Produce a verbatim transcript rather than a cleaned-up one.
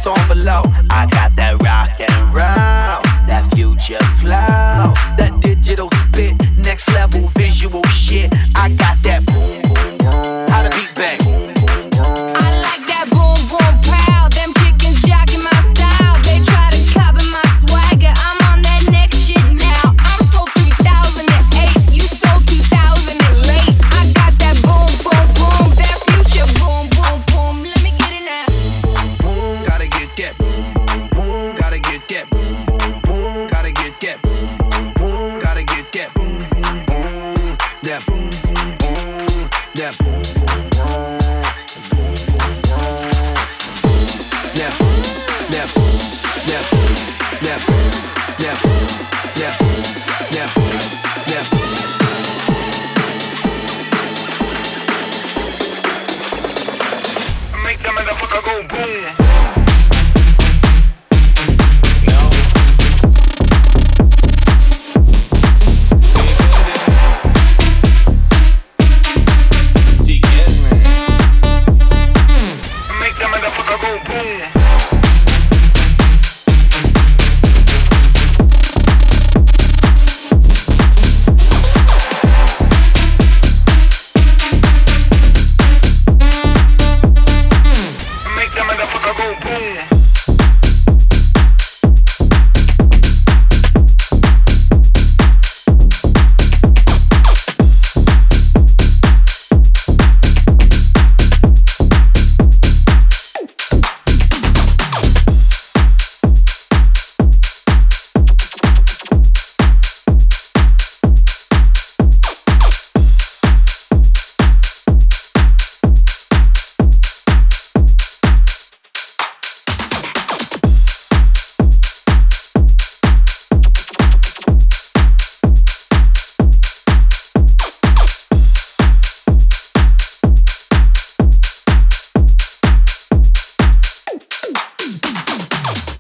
comments on below. I got that rock and roll, that future flow, that digital spit, next level visual shit. I got that boom boom boom. How the beat bang? I like that boom boom pow. Them chickens jocking my style. They try to copy my swagger. I'm on that next shit now. I'm so three thousand eight, you so two thousand eight. I got that boom boom boom, that future boom boom boom. Let me get it now. Boom, gotta get that boom boom boom. Gotta get that boom boom boom. Gotta get that boom boom boom. Gotta get that boom boom boom. That boom boom boom. That boom.